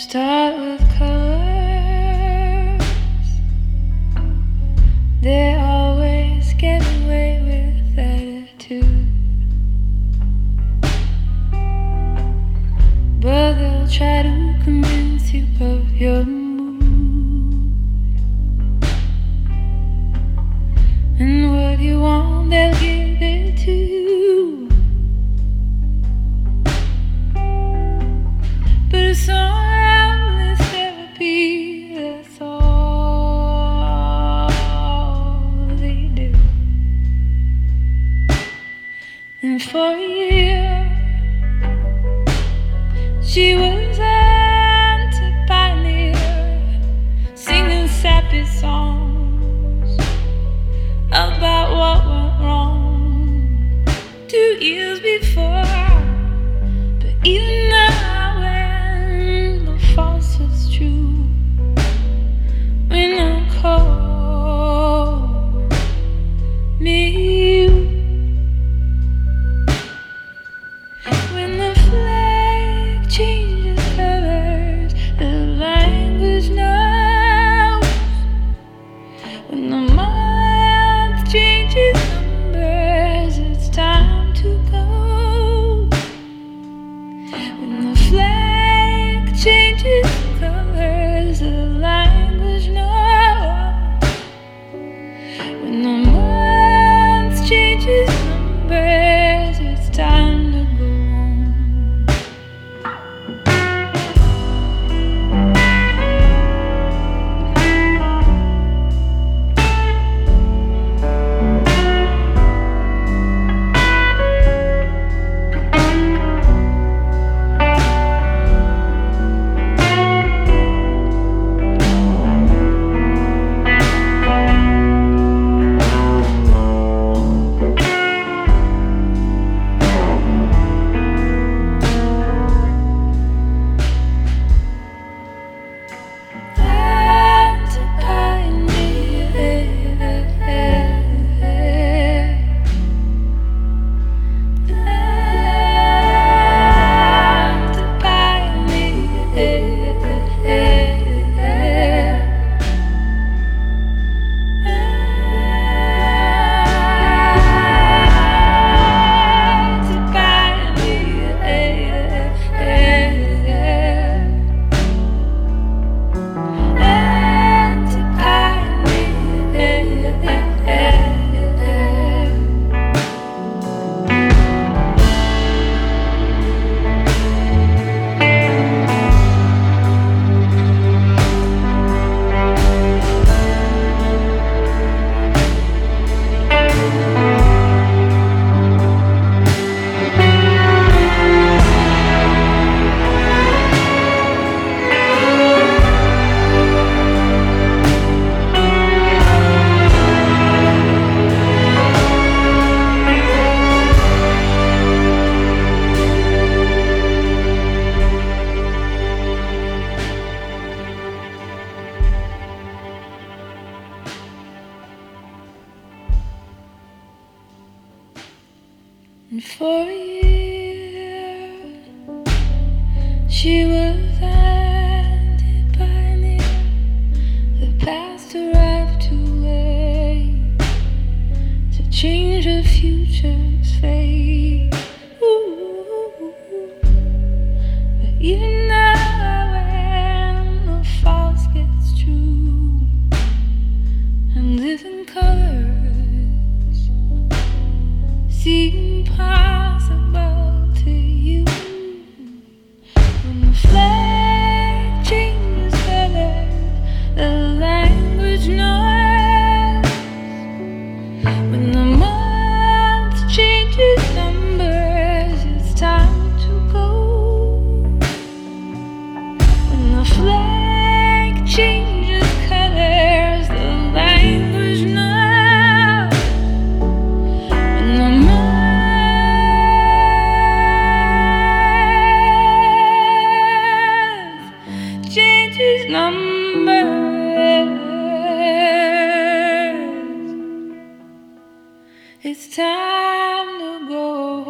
start with colors. They always get away with attitude, but they'll try to convince you of your mood and what you want, they'll give it to you. But it's all this therapy, that's all they do. And for a year, she was anti-pioneer, singing sappy songs about what went wrong 2 years before. But even now, when the false is true, when I call me you, when the flag changes colors, the language knows. When the month changes numbers, it's time to go. When the flag changes colors, the language knows. When the month changes numbers, it's time to go home. And for a year, she was anti-pioneer. The past arrived too late to change the future's fate. Ooh. But even now, when the false gets true and live in colors, see impossible to you. When the flag changes color, the language knows. When the month changes numbers, it's time to go. When the flag changes colors, the language knows. Numbers, it's time to go.